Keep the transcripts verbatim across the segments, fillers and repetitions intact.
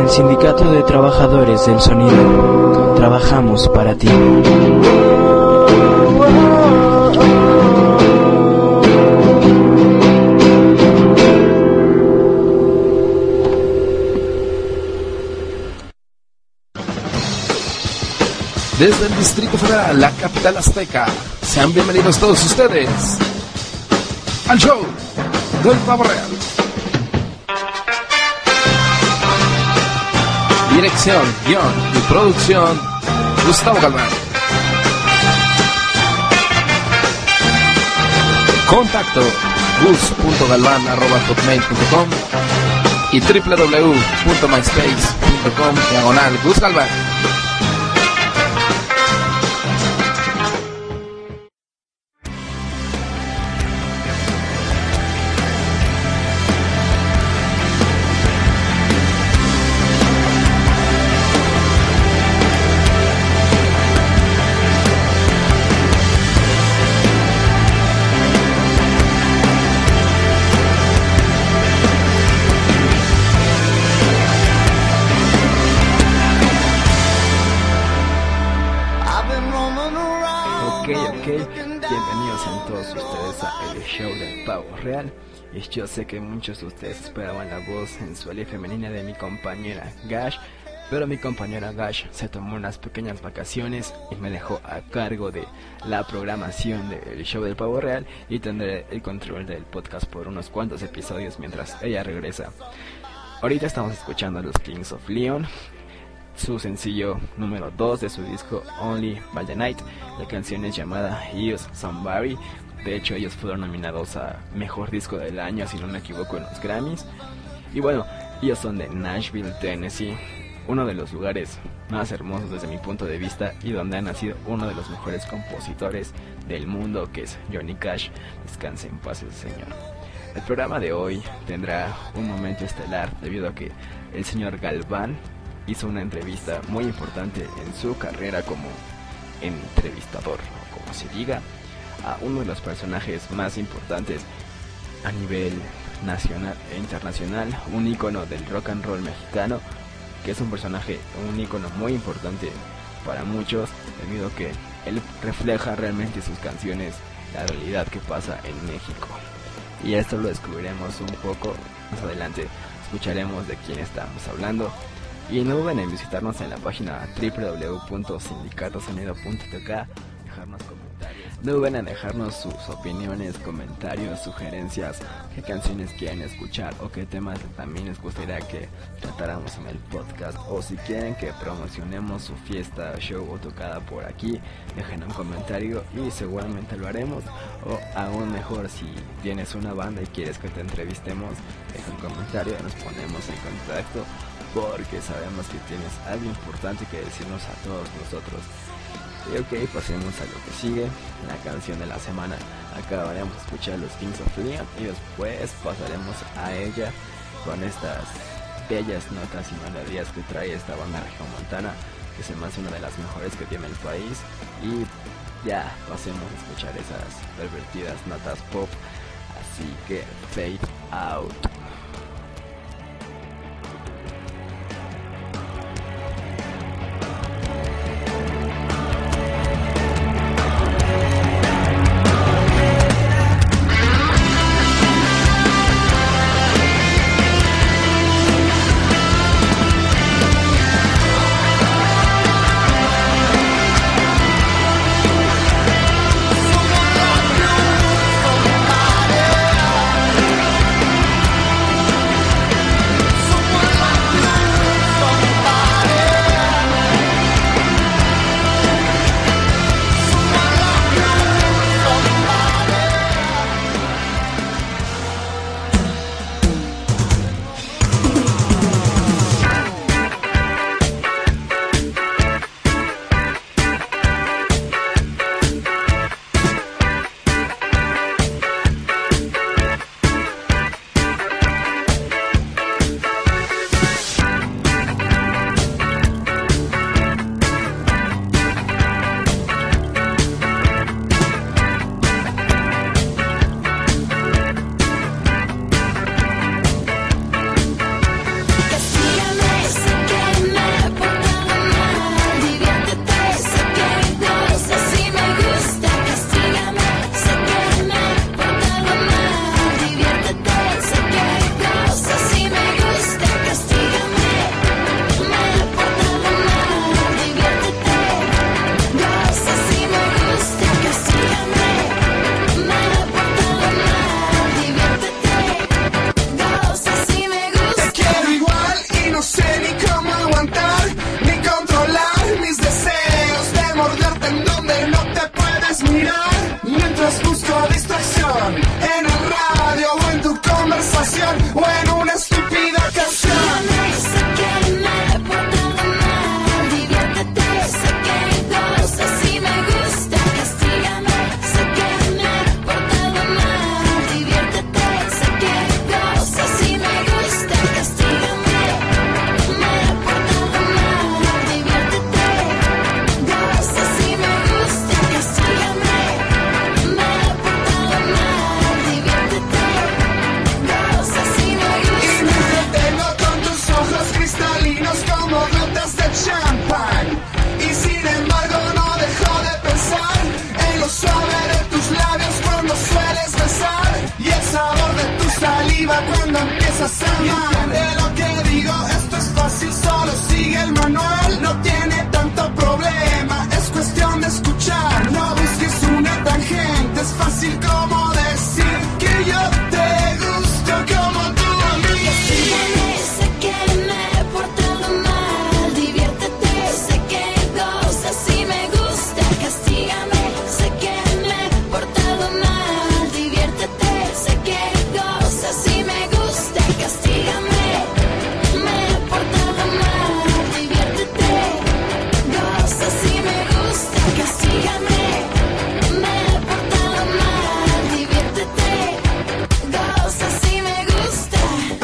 Sindicato de Trabajadores del Sonido. Trabajamos para ti. Desde el Distrito Federal, la capital azteca, sean bienvenidos todos ustedes al show del Pavo Real. Dirección, guión y producción, Gustavo Galván. Contacto, gus punto galván arroba hotmail punto com y doble u doble u doble u punto myspace punto com diagonal Gus Galván. Real. Y yo sé que muchos de ustedes esperaban la voz sensual y femenina de mi compañera Gash, pero mi compañera Gash se tomó unas pequeñas vacaciones y me dejó a cargo de la programación del show del Pavo Real, y tendré el control del podcast por unos cuantos episodios mientras ella regresa. Ahorita estamos escuchando a los Kings of Leon, su sencillo número dos de su disco Only by the Night. La canción es llamada Use Somebody. De hecho, ellos fueron nominados a Mejor Disco del Año, si no me equivoco, en los Grammys. Y bueno, ellos son de Nashville, Tennessee, uno de los lugares más hermosos desde mi punto de vista, y donde ha nacido uno de los mejores compositores del mundo, que es Johnny Cash. Descanse en paz ese señor. El programa de hoy tendrá un momento estelar debido a que el señor Galván hizo una entrevista muy importante en su carrera como entrevistador, o como se diga, a uno de los personajes más importantes a nivel nacional e internacional, un ícono del rock and roll mexicano, que es un personaje, un ícono muy importante para muchos, debido a que él refleja realmente sus canciones la realidad que pasa en México. Y esto lo descubriremos un poco más adelante, escucharemos de quién estamos hablando. Y no duden en visitarnos en la página doble u doble u doble u punto sindicato sonido punto t k, dejarnos comentarios. No duden en dejarnos sus opiniones, comentarios, sugerencias, qué canciones quieren escuchar o qué temas también les gustaría que tratáramos en el podcast, o si quieren que promocionemos su fiesta, show o tocada por aquí, dejen un comentario y seguramente lo haremos. O aún mejor, si tienes una banda y quieres que te entrevistemos, deja un comentario y nos ponemos en contacto, porque sabemos que tienes algo importante que decirnos a todos nosotros. Y ok, pasemos a lo que sigue, la canción de la semana. Acabaremos de escuchar los Kings of Leon y después pasaremos a ella con estas bellas notas y melodías que trae esta banda regiomontana, que se me hace una de las mejores que tiene el país. Y ya pasemos a escuchar esas pervertidas notas pop, así que Fade Out. puedes mirar mientras busco distracción en el radio o en tu conversación o en una estúpida canción. Sé que me he portado mal, diviértete, sé que gozas y me gusta, castígame. Sé que me he portado mal, diviértete, sé que gozas y me gusta, castígame. Me he portado mal, diviértete, gozas y me gusta, castígame. Me he portado mal, diviértete, gozas y me gusta. Y me entretengo con tus ojos cristalinos como gotas de champán. Y sin embargo no dejo de pensar en lo suave de tus labios cuando sueles besar y el sabor de tu saliva cuando empiezas a amar. De lo que digo, esto es fácil, solo sigue el manual. No tiene tanto problema, es cuestión de escuchar. No busques una tangente, es fácil como decir que yo te gusto como tú a mí. Castígame, sé que me he portado mal, diviértete, sé que gozas y me gusta, castígame, sé que me he portado mal, diviértete, sé que gozas y me gusta, castígame, me he portado mal, diviértete, gozas y me gusta, castígame, me he portado mal, diviértete, gozas y me gusta.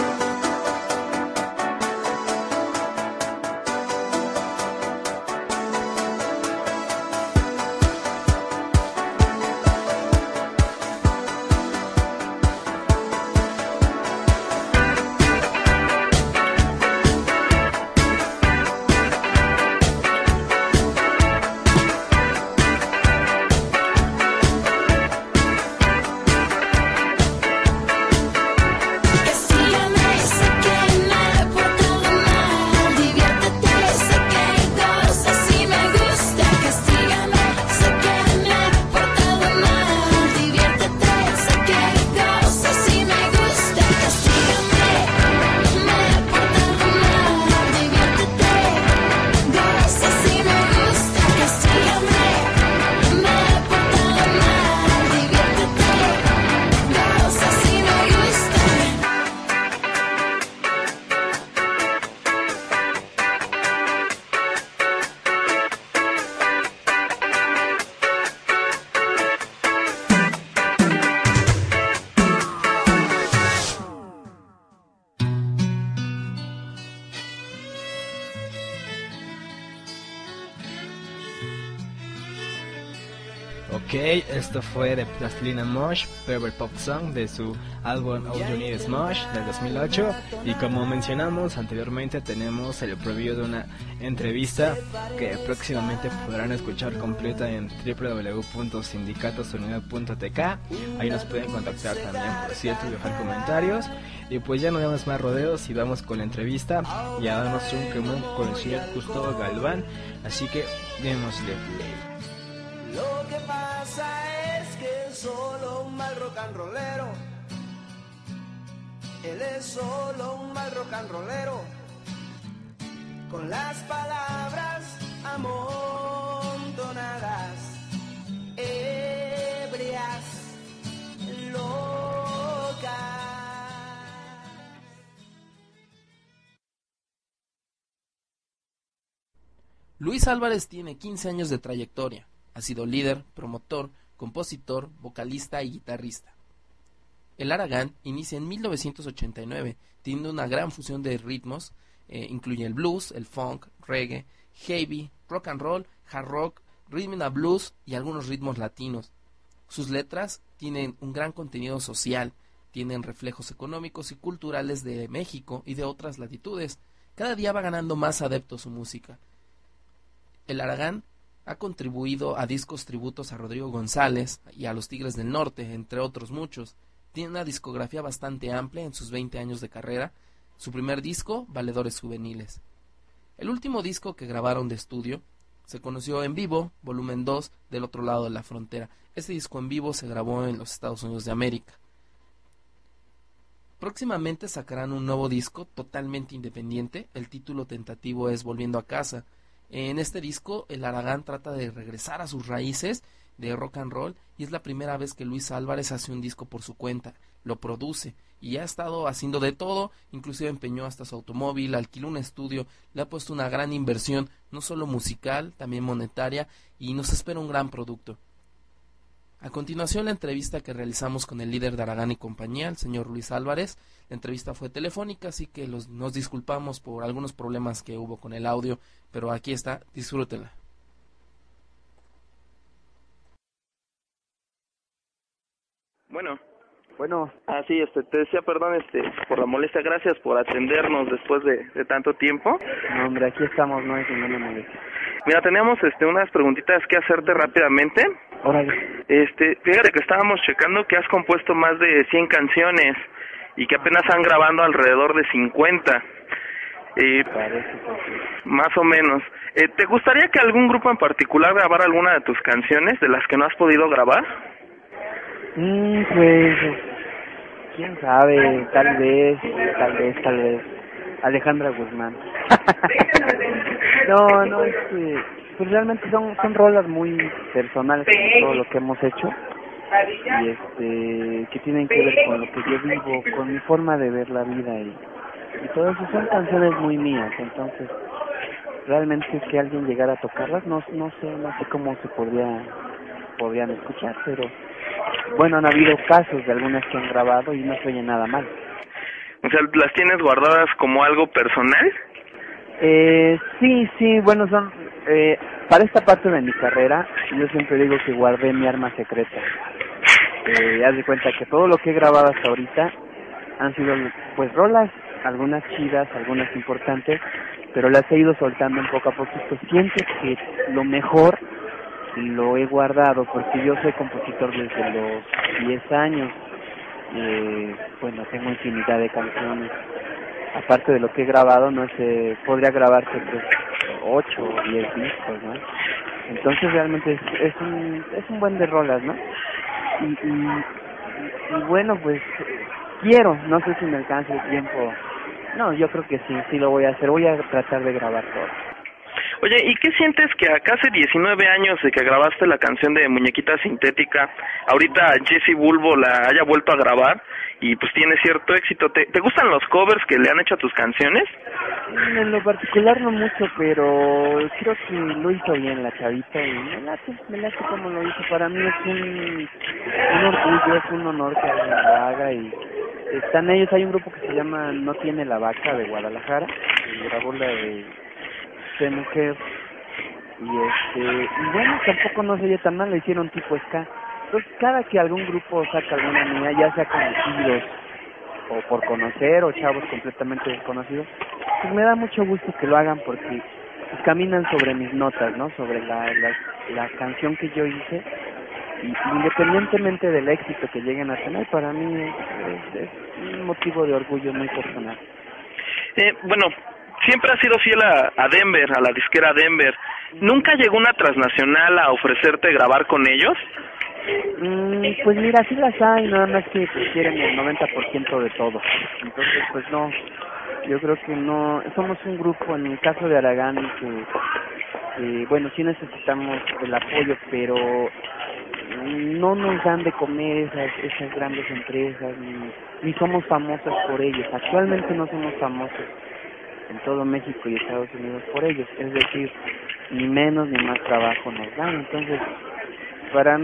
Castígame, sé que me he portado mal, diviértete, sé que gozas y me gusta, castígame, sé que me he portado mal, diviértete, sé que gozas y me gusta, castígame, me he portado mal, diviértete, gozas y me gusta, castígame, me he portado mal, diviértete, gozas y me gusta. Ok, esto fue de Plastilina Mosh, Favorite Pop Song de su álbum All You Need Is Mosh del dos mil ocho. Y como mencionamos anteriormente, tenemos el preview de una entrevista que próximamente podrán escuchar completa en w w w punto sindicatosunido punto t k. Ahí nos pueden contactar también, por cierto, y dejar comentarios. Y pues ya no damos más rodeos y vamos con la entrevista y a darnos un quemón con el señor Gustavo Galván. Así que démosle play. Lo que pasa es que es solo un mal rock and rollero. Él es solo un mal rock and rollero. Con las palabras amontonadas, ebrias, locas. Luis Álvarez tiene quince años de trayectoria. Ha sido líder, promotor, compositor, vocalista y guitarrista. El Aragán inicia en mil novecientos ochenta y nueve, teniendo una gran fusión de ritmos, eh, incluye el blues, el funk, reggae, heavy, rock and roll, hard rock, rhythm and blues y algunos ritmos latinos. Sus letras tienen un gran contenido social, tienen reflejos económicos y culturales de México y de otras latitudes. Cada día va ganando más adeptos su música. El Aragán ha contribuido a discos tributos a Rodrigo González y a los Tigres del Norte, entre otros muchos. Tiene una discografía bastante amplia en sus veinte años de carrera. Su primer disco, Valedores Juveniles. El último disco que grabaron de estudio se conoció En Vivo, volumen dos, Del Otro Lado de la Frontera. Este disco en vivo se grabó en los Estados Unidos de América. Próximamente sacarán un nuevo disco totalmente independiente. El título tentativo es Volviendo a Casa. En este disco, el Aragán trata de regresar a sus raíces de rock and roll, y es la primera vez que Luis Álvarez hace un disco por su cuenta, lo produce, y ha estado haciendo de todo, inclusive empeñó hasta su automóvil, alquiló un estudio, le ha puesto una gran inversión, no solo musical, también monetaria, y nos espera un gran producto. A continuación, la entrevista que realizamos con el líder de Aragán y compañía, el señor Luis Álvarez. La entrevista fue telefónica, así que los, nos disculpamos por algunos problemas que hubo con el audio, pero aquí está, disfrútenla. Bueno. Bueno. Ah, sí, este, te decía, perdón, este, por la molestia, gracias por atendernos después de, de tanto tiempo. No, hombre, aquí estamos, no hay ninguna molestia. Mira, teníamos, este, unas preguntitas que hacerte rápidamente. Órale. Este, fíjate que estábamos checando que has compuesto más de cien canciones y que apenas han grabado alrededor de cincuenta. Eh, Parece que sí. Más o menos. Eh, ¿Te gustaría que algún grupo en particular grabara alguna de tus canciones de las que no has podido grabar? Mm, pues, quién sabe, tal vez, tal vez, tal vez, Alejandra Guzmán. no, no, es que, pues realmente son, son rolas muy personales, todo lo que hemos hecho, y este, que tienen que ver con lo que yo vivo, con mi forma de ver la vida, y, y todo eso son canciones muy mías, entonces, realmente que alguien llegara a tocarlas, no, no sé, no sé cómo se podría, podrían escuchar, pero bueno, han habido casos de algunas que han grabado y no se oye nada mal. O sea, ¿las tienes guardadas como algo personal? Eh, sí, sí, bueno, son, eh, para esta parte de mi carrera, yo siempre digo que guardé mi arma secreta. Eh, haz de cuenta que todo lo que he grabado hasta ahorita han sido, pues, rolas, algunas chidas, algunas importantes, pero las he ido soltando un poco a poquito. Siento que lo mejor lo he guardado porque yo soy compositor desde los diez años. Eh, bueno, tengo infinidad de canciones. Aparte de lo que he grabado, no sé, podría grabarse pues ocho o diez discos, ¿no? Entonces realmente es, es un es un buen de rolas, ¿no? Y, y, y bueno, pues quiero, no sé si me alcance el tiempo. No, yo creo que sí, sí lo voy a hacer. Voy a tratar de grabar todo. Oye, ¿y qué sientes que acá hace diecinueve años de que grabaste la canción de Muñequita Sintética, ahorita Jesse Bulbo la haya vuelto a grabar y pues tiene cierto éxito? ¿Te, te gustan los covers que le han hecho a tus canciones? En lo particular no mucho, pero creo que lo hizo bien la chavita y me late, me late como lo hizo. Para mí es un, un orgullo, es un honor que alguien lo haga y están ellos. Hay un grupo que se llama No Tiene la Vaca de Guadalajara y grabó la de de mujer y este y bueno, tampoco no se oye tan mal, le hicieron tipo ska. Entonces cada que algún grupo saca alguna mía, ya sea conocidos o por conocer o chavos completamente desconocidos, pues me da mucho gusto que lo hagan porque pues, caminan sobre mis notas, ¿no? Sobre la, la, la canción que yo hice y independientemente del éxito que lleguen a tener, para mí es, es, es un motivo de orgullo muy personal. Eh, bueno, siempre has sido fiel a, a Denver, a la disquera Denver. ¿Nunca llegó una transnacional a ofrecerte grabar con ellos? Mm, pues mira, sí las hay, nada más que pues, quieren el noventa por ciento de todo. Entonces, pues no, yo creo que no. Somos un grupo, en el caso de Aragán, que, que bueno, sí necesitamos el apoyo, pero no nos dan de comer esas, esas grandes empresas, ni, ni somos famosos por ellos. Actualmente no somos famosos en todo México y Estados Unidos por ellos, es decir, ni menos ni más trabajo nos dan. Entonces, para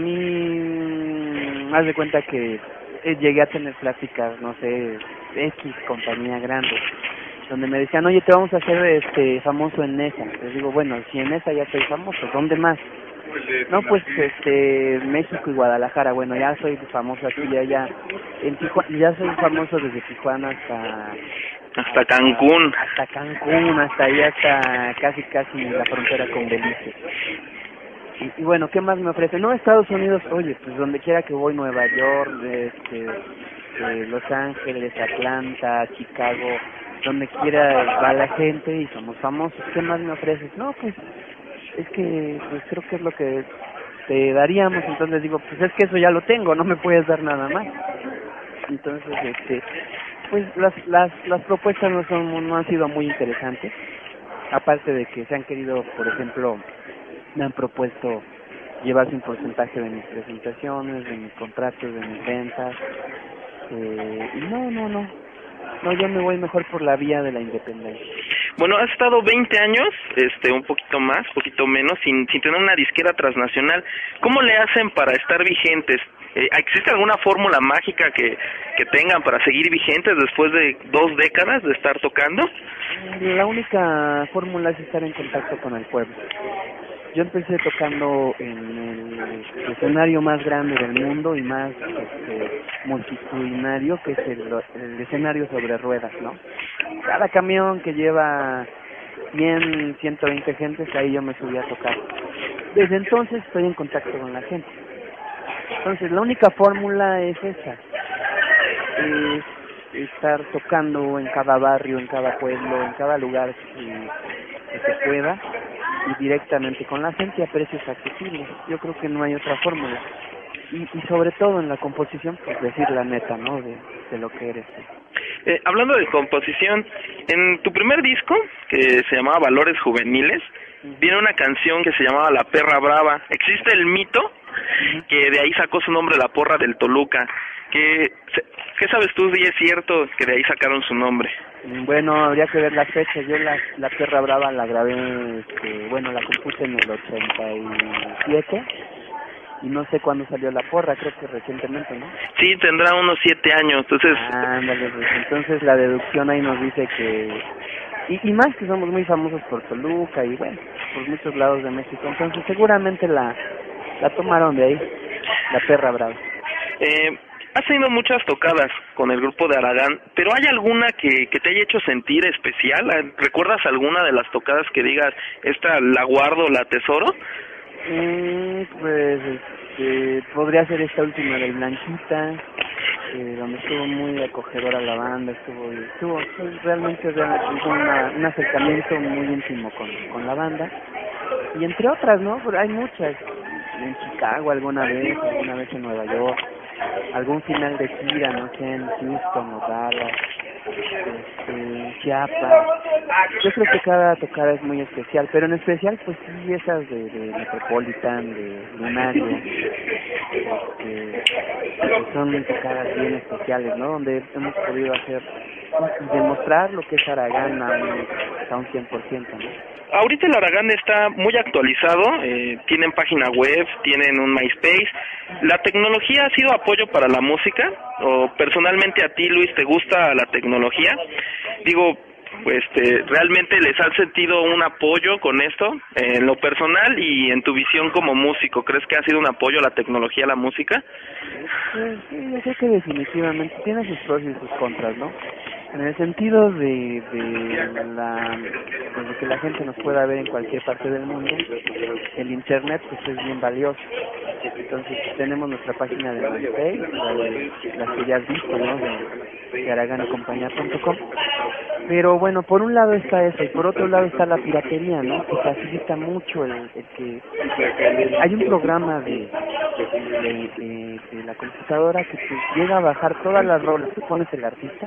mí, haz de cuenta que llegué a tener pláticas, no sé, X compañía grande, donde me decían, oye, te vamos a hacer este famoso en esa. Les digo, bueno, si en esa ya soy famoso, ¿dónde más? No, pues este México y Guadalajara. Bueno, ya soy famoso aquí, ya ya en Tijuana, ya soy famoso desde Tijuana hasta hasta Cancún, hasta Cancún, hasta ahí, hasta casi casi la frontera con Belice. Y, y bueno, ¿qué más me ofrece? No, Estados Unidos, oye, pues donde quiera que voy, Nueva York, este, eh, Los Ángeles, Atlanta, Chicago, donde quiera va la gente y somos famosos. ¿Qué más me ofreces? No, pues es que pues creo que es lo que te daríamos. Entonces digo, pues es que eso ya lo tengo, no me puedes dar nada más. Entonces, este, pues las las las propuestas no son no han sido muy interesantes. Aparte de que se han querido, por ejemplo, me han propuesto llevarse un porcentaje de mis presentaciones, de mis contratos, de mis ventas. Eh, y no, no, no. No, yo me voy mejor por la vía de la independencia. Bueno, has estado veinte años, este, un poquito más, poquito menos, sin, sin tener una disquera transnacional. ¿Cómo le hacen para estar vigentes? Eh, ¿Existe alguna fórmula mágica que, que tengan para seguir vigentes después de dos décadas de estar tocando? La única fórmula es estar en contacto con el pueblo. Yo empecé tocando en el escenario más grande del mundo y más este, multitudinario, que es el, el escenario sobre ruedas, ¿no? Cada camión que lleva cien, ciento veinte gentes, ahí yo me subí a tocar. Desde entonces estoy en contacto con la gente. Entonces la única fórmula es esa, es estar tocando en cada barrio, en cada pueblo, en cada lugar que, que se pueda, y directamente con la gente a precios accesibles. Yo creo que no hay otra fórmula. Y, y sobre todo en la composición, pues decir la neta, ¿no? De, de lo que eres. Eh, hablando de composición, en tu primer disco, que se llamaba Valores Juveniles, viene una canción que se llamaba La Perra Brava. Existe el mito que de ahí sacó su nombre la porra del Toluca. ¿Qué, qué sabes tú si es cierto que de ahí sacaron su nombre? Bueno, habría que ver las fechas. Yo la, la Perra Brava la grabé, este, bueno, la compuse en el ochenta y siete y no sé cuándo salió la porra, creo que recientemente, ¿no? Sí, tendrá unos siete años, entonces... Ándale, pues entonces la deducción ahí nos dice que... Y, y más que somos muy famosos por Toluca y bueno, por muchos lados de México, entonces seguramente la, la tomaron de ahí, la Perra Brava. Eh... Has tenido muchas tocadas con el grupo de Aragán, pero ¿hay alguna que, que te haya hecho sentir especial? ¿Recuerdas alguna de las tocadas que digas, esta la guardo, la atesoro? Mm, pues este, podría ser esta última del Blanquita, eh, donde estuvo muy acogedora la banda, estuvo, estuvo realmente, realmente una, un acercamiento muy íntimo con, con la banda, y entre otras, ¿no? Pero hay muchas, en Chicago alguna vez, alguna vez en Nueva York, algún final de gira, no sé, en Houston o Dallas, este, Chiapas. Yo creo que cada tocada es muy especial, pero en especial pues sí esas de, de Metropolitan, de Lunario, este, que son tocadas bien especiales, ¿no? Donde hemos podido hacer, demostrar lo que es Aragán a un, a un cien por ciento, ¿no? Ahorita el Aragán está muy actualizado, eh, tienen página web, tienen un MySpace. ¿La tecnología ha sido apoyo para la música? ¿O personalmente a ti, Luis, te gusta la tecnología? Digo, pues este, ¿realmente les has sentido un apoyo con esto? Eh, en lo personal y en tu visión como músico, ¿crees que ha sido un apoyo a la tecnología, a la música? Pues, sí, yo creo que definitivamente tiene sus pros y sus contras, ¿no? En el sentido de, de, la, de que la gente nos pueda ver en cualquier parte del mundo, el internet pues es bien valioso. Entonces tenemos nuestra página de MySpace, la, de, la que ya has visto, ¿no? De, de aragán y compañía punto com. Pero bueno, por un lado está eso y por otro lado está la piratería, ¿no? Que facilita mucho el, el que hay un programa de de, de, de la computadora que te llega a bajar todas las rolas. Tú pones el artista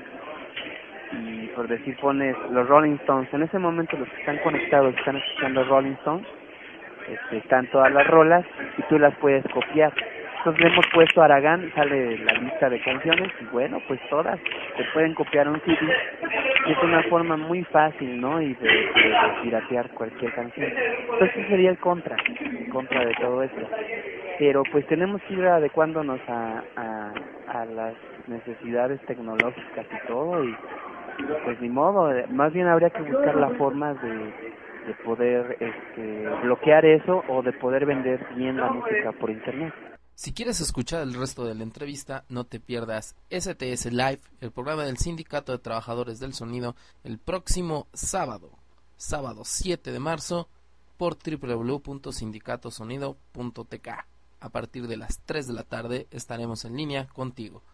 y por decir pones los Rolling Stones, en ese momento los que están conectados están escuchando Rolling Stones, este, están todas las rolas y tú las puedes copiar. Entonces le hemos puesto Aragán, sale la lista de canciones y bueno, pues todas se pueden copiar un C D y es una forma muy fácil, ¿no? Y de, de, de piratear cualquier canción. Entonces ese sería el contra, el contra de todo esto. Pero pues tenemos que ir adecuándonos a, a, a las necesidades tecnológicas y todo y pues ni modo, más bien habría que buscar la forma de, de poder este, bloquear eso o de poder vender bien la música por internet. Si quieres escuchar el resto de la entrevista, no te pierdas S T S Live, el programa del Sindicato de Trabajadores del Sonido, el próximo sábado, sábado siete de marzo, por doble u doble u doble u punto sindicato sonido punto t k. A partir de las tres de la tarde estaremos en línea contigo.